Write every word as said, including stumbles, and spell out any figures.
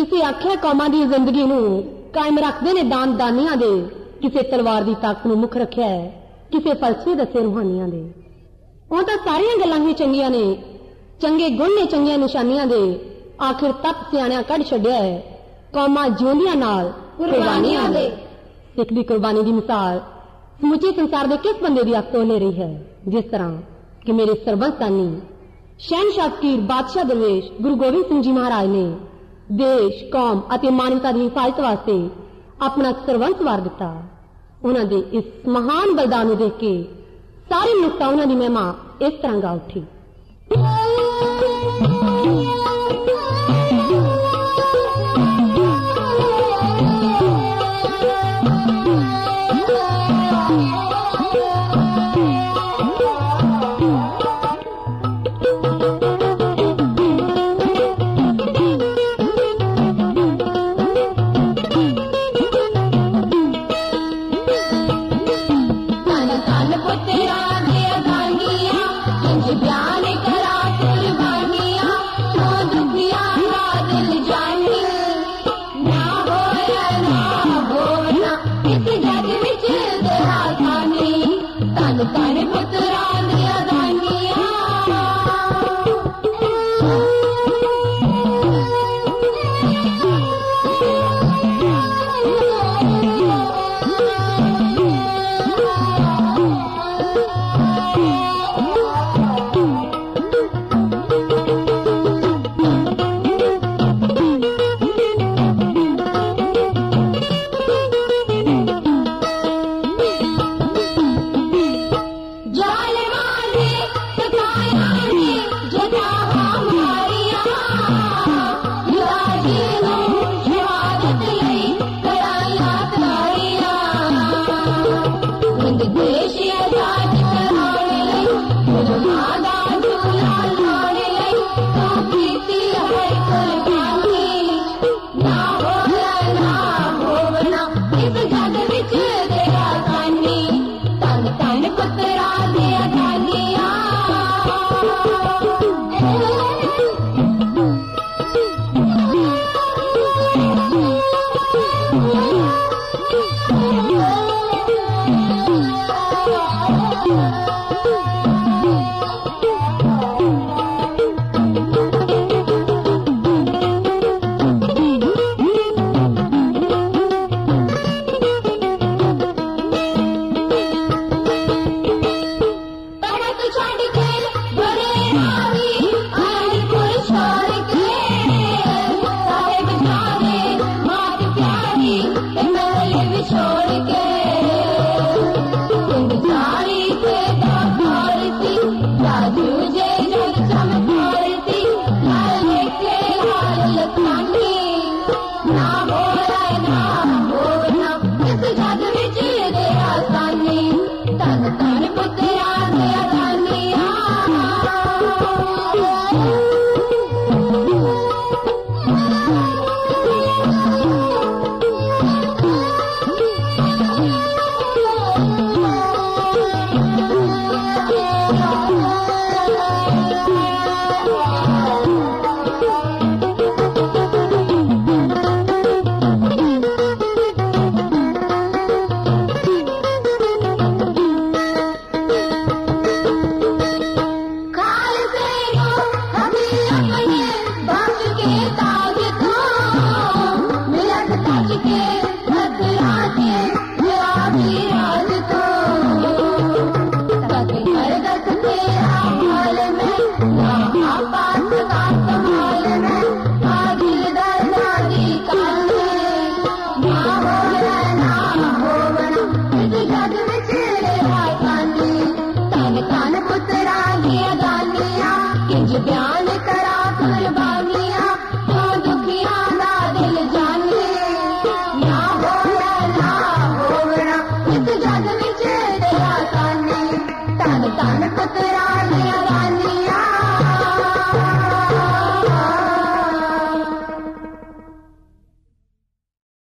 तुसीं आख्या कौमां दी जिंदगी नूं कायम रखदे ने दान दानियां दे, किसे तलवार दी ताकत नूं मुख रखिया है, किसे फलसफे दसे रूहानियां दे। ਉਹ ਤਾਂ ਸਾਰੀਆਂ ਗੱਲਾਂ ਹੀ ਚੰਗੀਆਂ ਨੇ, ਚੰਗੇ ਗੁਣ ਨੇ ਚੰਗੀਆਂ ਨਿਸ਼ਾਨੀਆਂ ਦੇ, ਆਖਿਰ ਤਪ ਸਿਆਣਿਆਂ ਕੱਢ ਛੱਡਿਆ ਹੈ ਕੌਮਾਂ ਜਿਉਂਦੀਆਂ ਨਾਲ ਕੁਰਬਾਨੀਆਂ ਦੇ। ਸਿੱਖ ਦੀ ਕੁਰਬਾਨੀ ਦੀ ਮਿਸਾਲ ਸਮੁੱਚੇ ਸੰਸਾਰ ਦੇ ਕਿਸ ਬੰਦੇ ਦੀ ਅੱਖ ਤੋਂ ਲੈ ਰਹੀ ਹੈ, ਜਿਸ ਤਰ੍ਹਾਂ ਕਿ ਮੇਰੇ ਸਰਬੰਸਾਨੀ शहनशाह फकीर बादशाह दरवेश गुरु गोबिंद सिंह जी महाराज ने देश कौम ਅਤੇ मानवता की हिफाजत वास्ते अपना सर्वंस वार दिता। उन्हां दे इस महान बलिदान नूं देख के सारी मनुष्यता उन्हां दी महिमा इस तरह गा उठी। Bye.